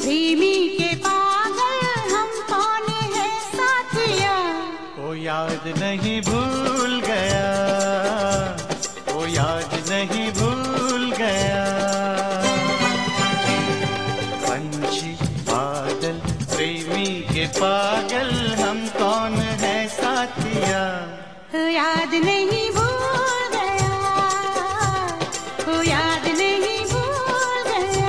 प्रेमी के पागल हम कौन है साथिया। वो याद नहीं भूल गया, वो याद नहीं भूल गया। पंछी बादल प्रेमी के पागल हम कौन है साथिया। याद नहीं भूल गया, वो याद नहीं भूल गया।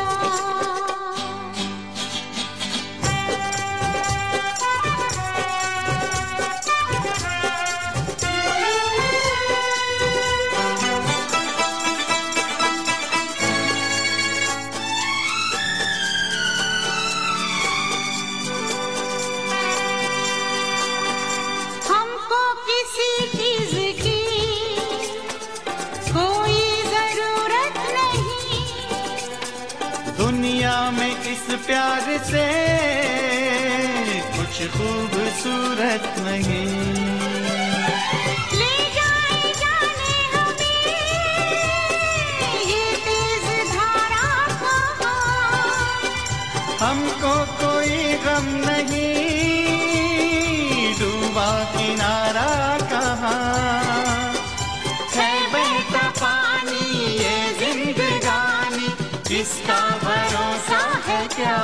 हमको किसी चीज की कोई जरूरत नहीं, दुनिया में इस प्यार से कुछ खूबसूरत नहीं। ले जाए जाने हमें ये तेज धारा कहाँ। हमको कोई गम नहीं, डूबा किनारा कहाँ। है बहता पानी ये जिंदगानी, किसका भरोसा है क्या।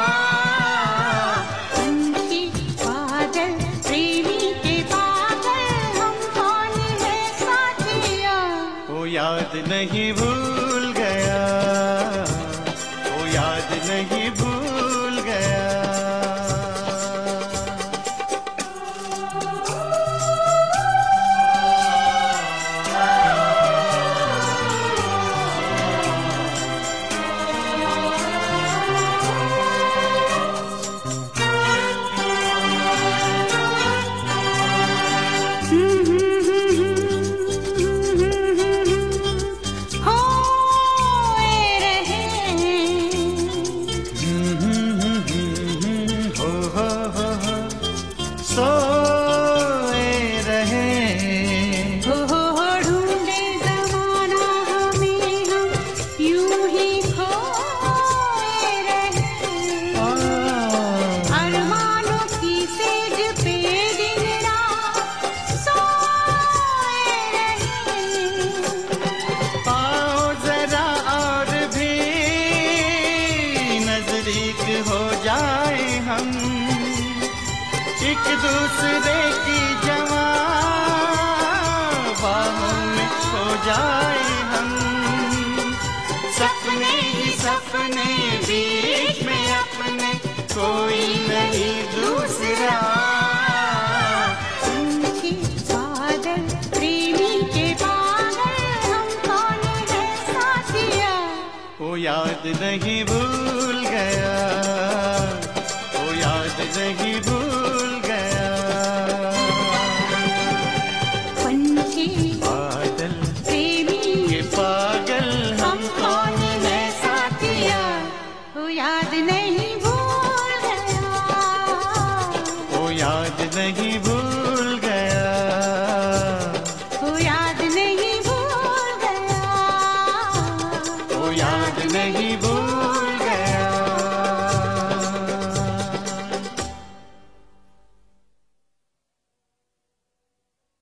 पंछी बादल प्रेमी के पागल हम कौन है साथिया। वो याद नहीं भूल गया, वो याद नहीं भूल गया। होए रहे, सोए रहे। हो ढूंढे जमाना हमें, हम यूं ही खोए रहे। अरमानों की सेज पे दिन रात सोए रहे। आओ जरा और भी नजदीक हो जाए हम, एक दूसरे की जवां बाहों में खो जाए हम। सपने ही सपने बीच में अपने, कोई नहीं दूसरा। पंछी बादल प्रेमी के पागल हम कौन है साथिया। वो याद नहीं भूल गया, वो याद नहीं भूल गया। पंछी बादल प्रेमी के पागल हम कौन है साथिया। वो याद नहीं भूल गया, वो याद नहीं भूल